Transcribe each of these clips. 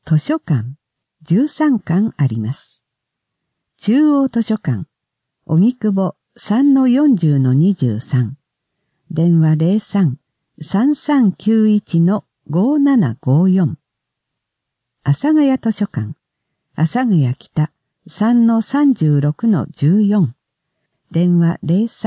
図書館、13館あります。中央図書館、荻窪 3-40-23、電話03-3391-5754。阿佐ヶ谷図書館、阿佐ヶ谷北 3-36-14、電話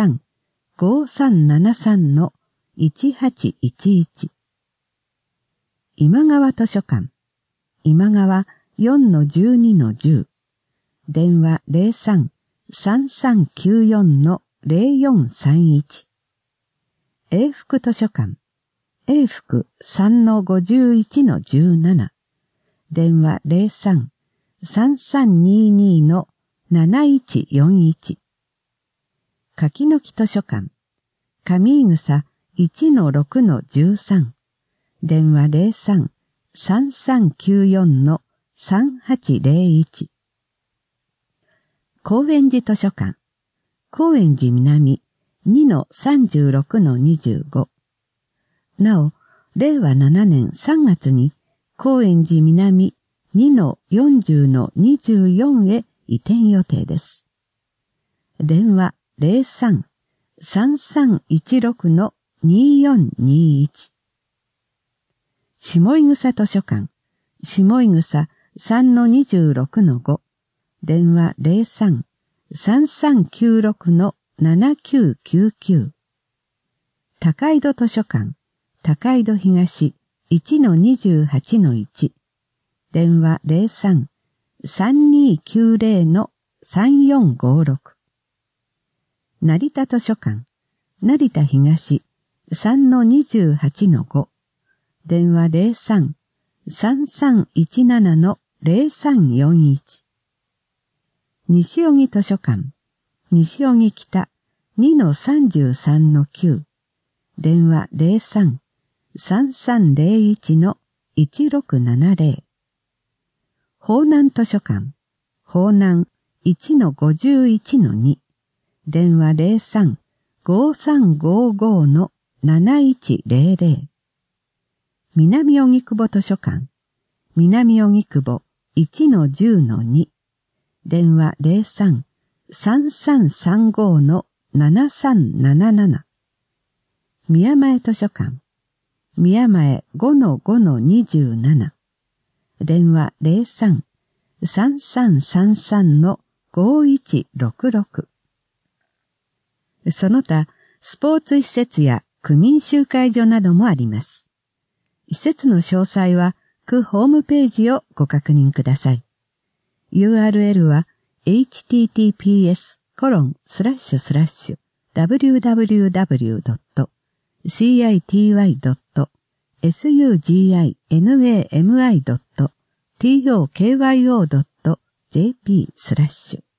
03-5373-1811。今川図書館、今川 4-12-10、電話03-3394-0431。永福図書館、永福 3-51-17、電話03-3322-7141。柿の木図書館、上井草 1-6-13、電話03-3394-3801。高円寺図書館、高円寺南 2-36-25。なお、令和7年3月に高円寺南 2-40-24 へ移転予定です。電話03-3316-2421。下井草図書館、下井草 3-26-5、電話03-3396-7999。高井戸図書館、高井戸東 1-28-1、電話03-3290-3456。成田図書館、成田東 3-28-5、電話03-3317-0341。西荻図書館、西荻北 2-33-9、電話03-3301-1670。方南図書館、方南 1-51-2、電話03-5355-7100。南荻窪図書館、南荻窪 1-10-2、電話03-3335-7377。宮前図書館、宮前 5-5-27、電話03-3333-5166。その他、スポーツ施設や区民集会所などもあります。施設の詳細は、区ホームページをご確認ください。URL は https://www.city.suginami.tokyo.jp/